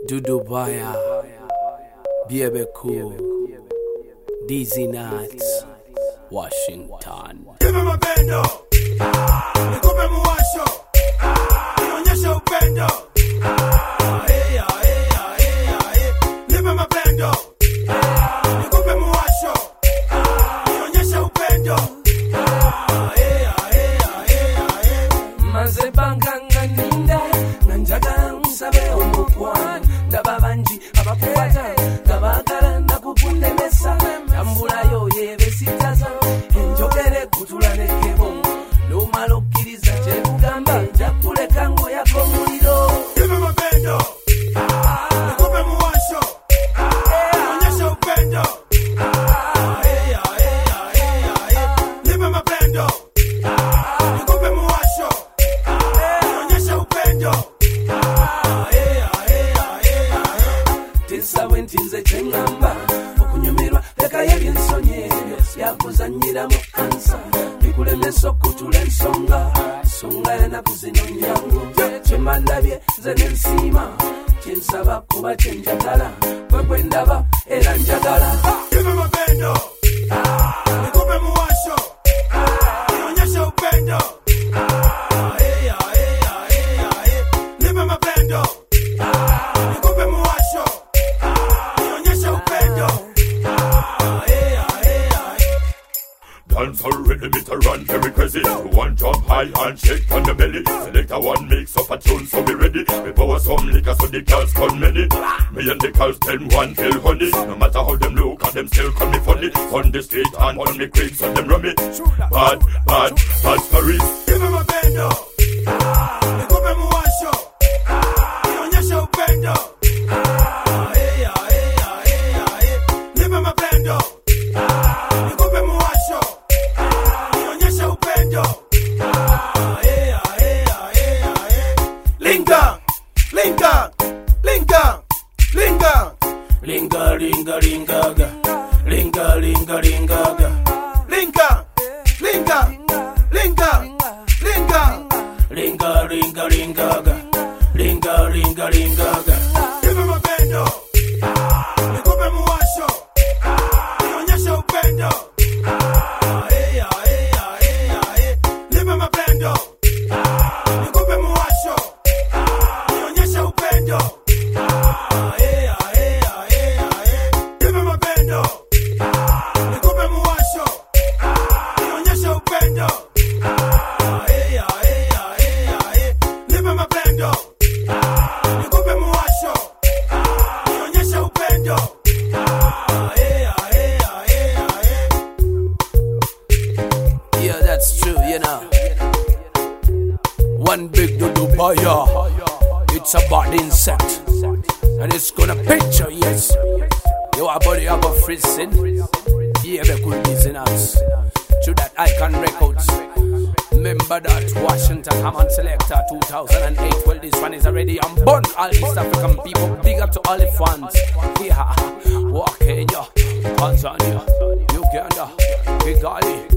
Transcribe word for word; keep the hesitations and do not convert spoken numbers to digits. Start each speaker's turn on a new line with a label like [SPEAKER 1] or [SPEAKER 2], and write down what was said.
[SPEAKER 1] Dudubaya, Baby Cool, Dizzy Nuts, Washington.
[SPEAKER 2] Give him a bendo, nikupe muwasho, nionyeshe upendo. Hey, hey, hey, hey. Give him a bendo, nikupe muwasho, nionyeshe upendo. Hey, hey, hey, hey.
[SPEAKER 3] Maze banganga ninda, nanjaga unsabe omukwan. Dababanji abakubata, gabagala nakubunde mesa. Tambula yo yebe sitaza, enjogere kutula nekebo. Lumalo kiriza chekugamba, jakuleka ngo yako muliro.
[SPEAKER 2] Give him a bendo, nikupe muwasho, nionyeshe upendo. Hey, hey, hey, hey. Give him a bendo, nikupe muwasho, nionyeshe upendo. Hey, hey, hey, hey.
[SPEAKER 3] Tisa wentinze chengamba, okunyumirwa leka yebyensonyi yakuzanyira mu ansa. Bikulemesa okutula ensonga, ensonga yanaku zino nyangu. Kyemandabye nze nensima, kyensaba kuba kyenjagala, bwe bwe ndaba era njagala.
[SPEAKER 2] Give him a bendo, nikupe muwasho, nionyeshe upendo. Hey, hey, hey, hey. Give him a bendo, nikupe muwasho, nionyeshe upendo. Hey, hey, hey.
[SPEAKER 4] Dance already, me to run very crazy. One jump high and shake on the belly. Select a one mix up a tune, so be ready. Me pour some liquor so the girls come many. Me and the girls them one feel honey. No matter how them look, and them still call me funny. On the street and on me quick, so them run me. Bad, bad, bad stories.
[SPEAKER 2] Give him a bendo, nikupe muwasho, nionyeshe upendo. Hey, hey, hey, hey. Give him a bendo, nikupe muwasho, nionyeshe upendo. Hey, hey, hey, hey. Linga, linga, linga, linga.
[SPEAKER 3] Linga, linga, linga, ga. Linga, linga, linga, ga.
[SPEAKER 2] Linga, linga, linga, linga.
[SPEAKER 3] Linga, linga, linga, ga. Linga, linga, linga, ga.
[SPEAKER 2] Give him a bendo, nikupe muwasho, nionyeshe upendo. Hey, hey, hey, hey. Give him a bendo, nikupe muwasho, nionyeshe upendo. Hey, hey, hey, hey. Give him a bendo, nikupe muwasho, nionyeshe upendo. Hey, hey, hey, hey. Give him a bendo, nikupe muwasho, nionyeshe upendo. Hey, hey, hey, hey.
[SPEAKER 1] Yeah, that's true, you know. One big Dudubaya. It's a bad insect. And it's gonna picture, yes. You are body of a freezing. Yeah, they could be in us. To that Icon Records. Remember that Washington Common Selector two thousand eight. Well, this one is already on born. All East African people, big up to all the fans. Yeah, walk in ya, Tanzania, Uganda, Kigali.